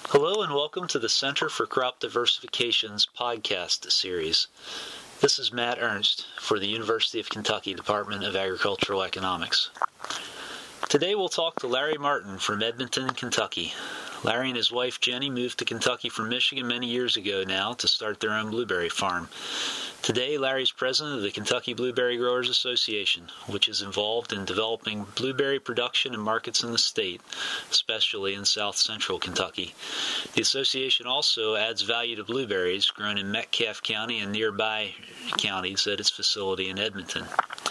Hello and welcome to the Center for Crop Diversification's podcast series. This is Matt Ernst for the University of Kentucky Department of Agricultural Economics. Today we'll talk to Larry Martin from Edmonton, Kentucky. Larry and his wife Jenny moved to Kentucky from Michigan many years ago now to start their own blueberry farm. Today, Larry's president of the Kentucky Blueberry Growers Association, which is involved in developing blueberry production and markets in the state, especially in south central Kentucky. The association also adds value to blueberries grown in Metcalfe County and nearby counties at its facility in Edmonton.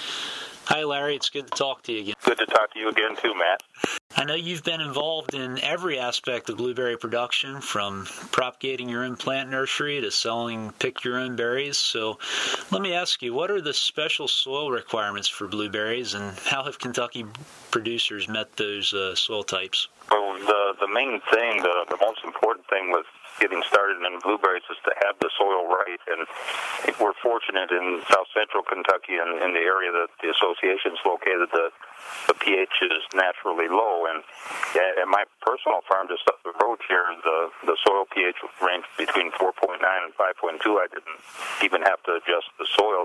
Hi, Larry. It's good to talk to you again. Good to talk to you again, too, Matt. I know you've been involved in every aspect of blueberry production, from propagating your own plant nursery to selling pick-your-own berries. So let me ask you, what are the special soil requirements for blueberries, and how have Kentucky producers met those soil types? Well, the main thing, the most important thing with getting started in blueberries is to have the soil right, and I think we're fortunate in south central Kentucky and in the area that the association is located, the pH is naturally low, and at my personal farm just up the road here, the soil pH ranged between 4.9 and 5.2. I didn't even have to adjust the soil.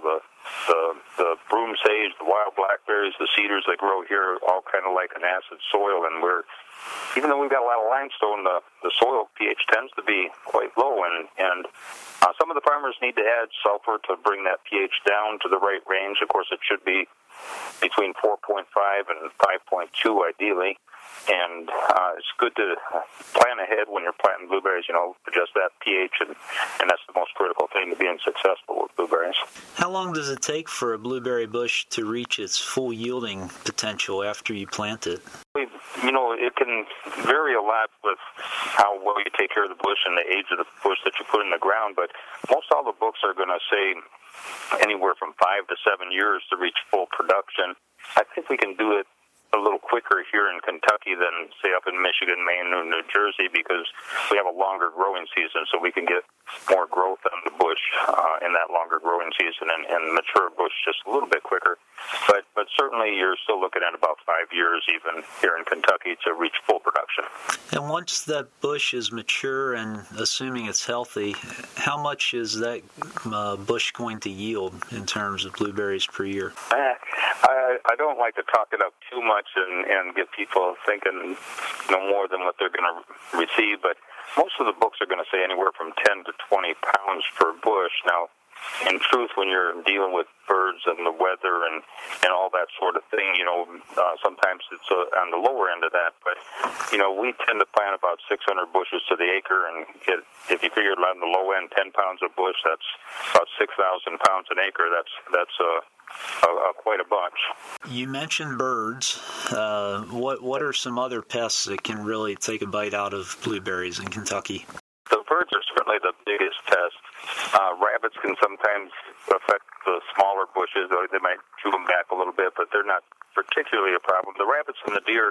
The broom sage, the wild blackberries, the cedars that grow here all kind of like an acid soil, and even though we've got a lot of limestone, the soil pH tends to be quite low, and some of the farmers need to add sulfur to bring that pH down to the right range. Of course, it should be between 4.5 and 5.2 ideally, and it's good to plan ahead when you're planting blueberries, adjust that pH, and that's the most critical thing to being successful with blueberries. How long does it take for a blueberry bush to reach its full yielding potential after you plant it? It can vary a lot with how well you take care of the bush and the age of the bush that you put in the ground, but most all the books are going to say anywhere from 5 to 7 years to reach full production. I think we can do it a little quicker here in Kentucky than, say, up in Michigan, Maine, or New Jersey, because we have a longer growing season, so we can get more growth on the bush in that longer growing season and mature bush just a little bit quicker. But certainly you're still looking at about 5 years even here in Kentucky to reach full production. And once that bush is mature and assuming it's healthy, how much is that bush going to yield in terms of blueberries per year? I don't like to talk it up too much and get people thinking more than what they're going to receive, but most of the books are going to say anywhere from 10 to 20 pounds per bush. Now, in truth, when you're dealing with birds and the weather and all that sort of thing, sometimes it's on the lower end of that. But, we tend to plant about 600 bushes to the acre, and if you figure on the low end, 10 pounds a bush, that's about 6,000 pounds an acre. That's quite a bunch. You mentioned birds. What are some other pests that can really take a bite out of blueberries in Kentucky? The birds are certainly the biggest pest. Rabbits can sometimes affect the smaller bushes. They might chew them back a little bit, but they're not particularly a problem. The rabbits and the deer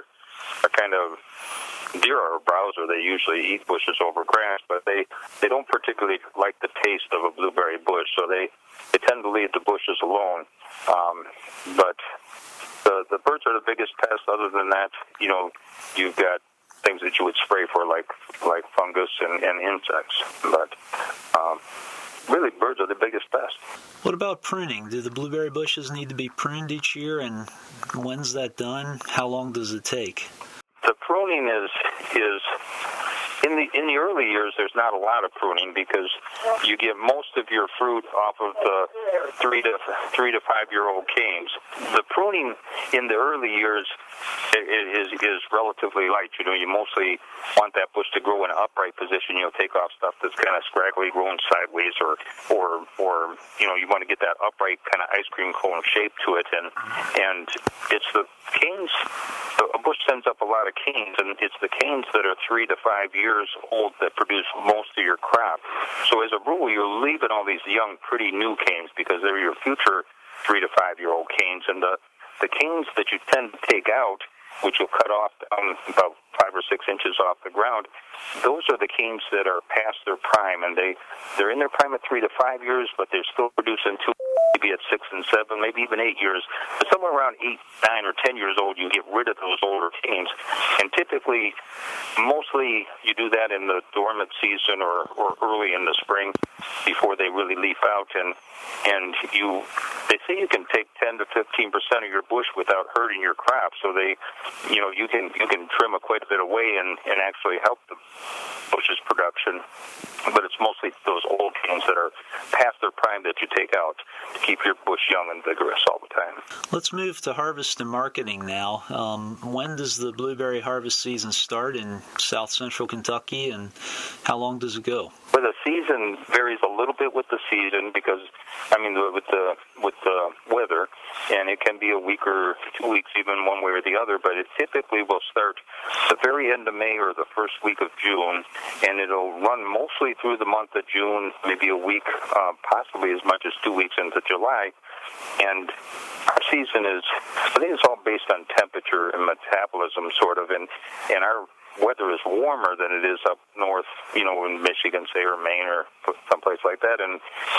are a browser. They usually eat bushes over grass, but they don't particularly like the taste of a blueberry bush, so they tend to leave the bushes alone. But the birds are the biggest pest. Other than that, you've got things that you would spray for like fungus and insects. But really, birds are the biggest pest. What about pruning? Do the blueberry bushes need to be pruned each year, and when's that done? How long does it take? The pruning is in the early years. There's not a lot of pruning because you get most of your fruit off of the 3 to 5 year old canes. The pruning in the early years is relatively light. You mostly want that bush to grow in an upright position. You'll take off stuff that's kind of scraggly, growing sideways, or you want to get that upright kind of ice cream cone shape to it, and it's the canes. A bush sends up a lot of canes, and it's the canes that are 3 to 5 years old that produce most of your crop. So as a rule, you're leaving all these young, pretty new canes because they're your future 3 to 5 year old canes, and the canes that you tend to take out, which you'll cut off down about 5 or 6 inches off the ground, those are the canes that are past their prime, and they're in their prime at 3 to 5 years, but they're still producing 2 maybe at 6 and 7, maybe even 8 years. But somewhere around 8, 9, or 10 years old, you get rid of those older canes. And typically, mostly you do that in the dormant season or early in the spring before they really leaf out. And they say you can take 10 to 15% of your bush without hurting your crop. So you can trim quite a bit away and actually help the bush's production. But it's mostly those old canes that are past their prime that you take out to keep your bush young and vigorous all the time. Let's move to harvest and marketing now. When does the blueberry harvest season start in south central Kentucky, and how long does it go? Well, the season varies a little bit with the season because, with the weather, and it can be a week or 2 weeks, even one way or the other, but it typically will start the very end of May or the first week of June, and it'll run mostly through the month of June, maybe a week, possibly as much as 2 weeks into July. And our season I think it's all based on temperature and metabolism, sort of, and our weather is warmer than it is up north, in Michigan, say, or Maine, or someplace like that. And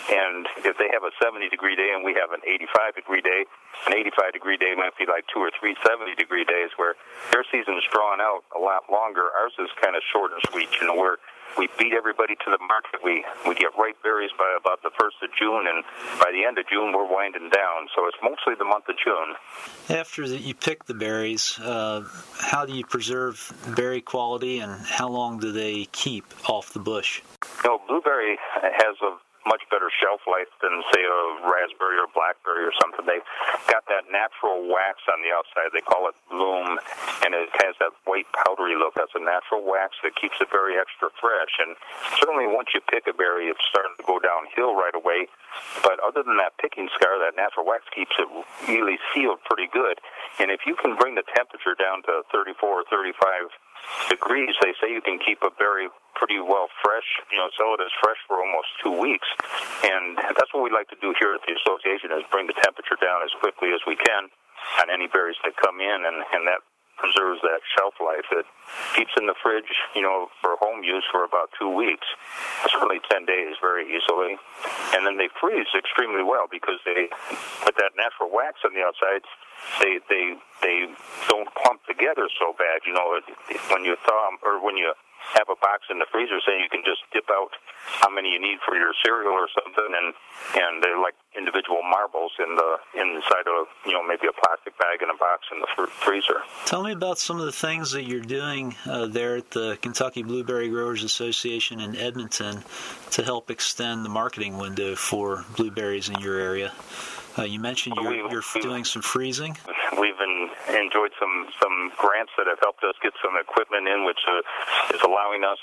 if they have a 70-degree day and we have an 85-degree day, an 85-degree day might be like 2 or 3 70-degree days, where their season is drawn out a lot longer. Ours is kind of short and sweet, where we beat everybody to the market. We get ripe berries by about the 1st of June, and by the end of June, we're winding down. So it's mostly the month of June. After you pick the berries, how do you preserve berry quality, and how long do they keep off the bush? Blueberry has a much better shelf life than, say, a raspberry or blackberry or something. They've got that natural wax on the outside. They call it bloom, and it has that white powdery look. That's a natural wax that keeps it very extra fresh. And certainly once you pick a berry, it's starting to go downhill right away. But other than that picking scar, that natural wax keeps it really sealed pretty good. And if you can bring the temperature down to 34 or 35 degrees, they say you can keep a berry pretty well fresh, sell it as fresh for almost 2 weeks. And that's what we like to do here at the association, is bring the temperature down as quickly as we can on any berries that come in, and that preserves that shelf life. It keeps in the fridge, for home use for about 2 weeks. Certainly 10 days very easily. And then they freeze extremely well because they, with that natural wax on the outside, they don't clump together so bad. When you thaw them, or when you have a box in the freezer, say you can just dip out how many you need for your cereal or something, and they're like individual marbles inside of maybe a plastic bag in a box in the freezer. Tell me about some of the things that you're doing there at the Kentucky Blueberry Growers Association in Edmonton to help extend the marketing window for blueberries in your area. You mentioned you're doing some freezing. We've enjoyed some grants that have helped us get some equipment in, which is allowing us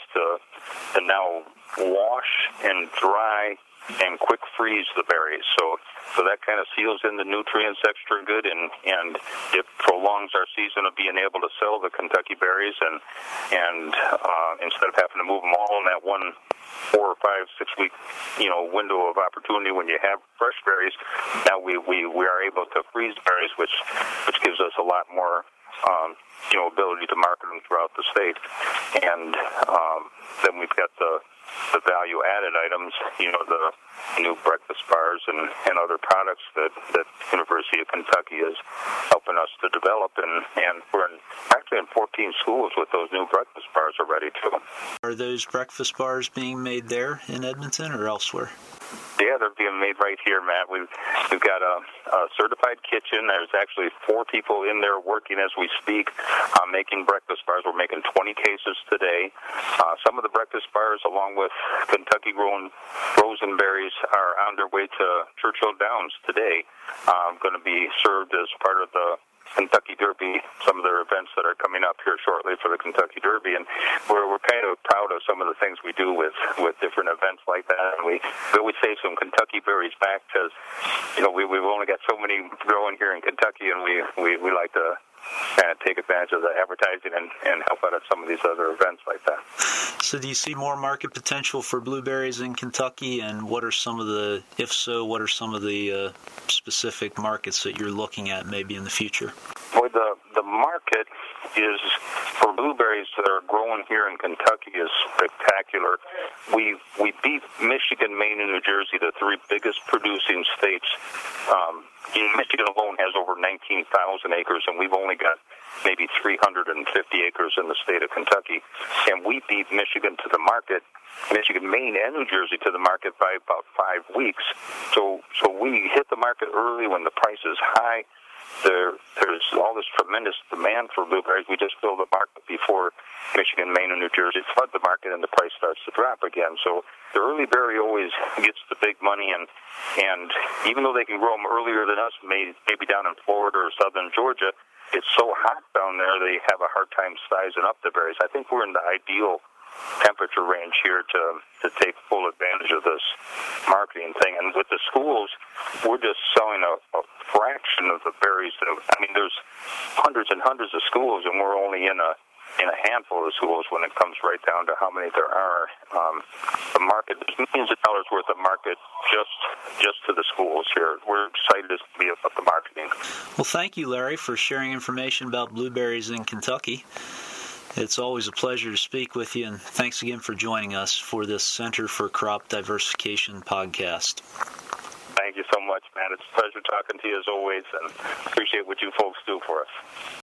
to now wash and dry and quick freeze the berries. So that kind of seals in the nutrients extra good, and it prolongs our season of being able to sell the Kentucky berries, and instead of having to move them all in that 1, 4 or 5, 6 week window of opportunity when you have fresh berries, now we are able to freeze berries, which gives us a lot more ability to market them throughout the state. And then we've got the value-added items, the new breakfast bars and other products that University of Kentucky is helping us to develop, and we're actually in 14 schools with those new breakfast bars already too. Are those breakfast bars being made there in Edmonton or elsewhere? Yeah, they're being made right here, Matt. We've got a certified kitchen. There's actually 4 people in there working as we speak, making breakfast bars. We're making 20 cases today. Some of the breakfast bars, along with Kentucky-grown frozen berries, are on their way to Churchill Downs today. Going to be served as part of the Kentucky Derby, some of their events that are coming up here shortly for the Kentucky Derby, and we're kind of proud of some of the things we do with different events like that. And we always save some Kentucky berries back because we've only got so many growing here in Kentucky, and we like to kind of take advantage of the advertising and help out at some of these other events like that. So do you see more market potential for blueberries in Kentucky, and what are some of the specific markets that you're looking at maybe in the future? Boy, the market is for blueberries that are grown here in Kentucky is spectacular. spectacular. We beat Michigan, Maine, and New Jersey, the three biggest producing states. Michigan alone has over 19,000 acres, and we've only got maybe 350 acres in the state of Kentucky. And we beat Michigan to the market, Michigan, Maine, and New Jersey to the market by about 5 weeks. So we hit the market early when the price is high. There's all this tremendous demand for blueberries. We just fill the market before Michigan, Maine, and New Jersey flood the market, and the price starts to drop again. So the early berry always gets the big money, and even though they can grow them earlier than us, maybe down in Florida or southern Georgia, it's so hot down there they have a hard time sizing up the berries. I think we're in the ideal temperature range here to take full advantage of this marketing thing. And with the schools, we're just selling a fraction of the berries. There's hundreds and hundreds of schools, and we're only in a handful of schools when it comes right down to how many there are. The market, there's millions of dollars worth of market just to the schools here. We're excited to be about the marketing. Well, thank you, Larry, for sharing information about blueberries in Kentucky. It's always a pleasure to speak with you, and thanks again for joining us for this Center for Crop Diversification podcast. Thank you so much, Matt. It's a pleasure talking to you as always, and appreciate what you folks do for us.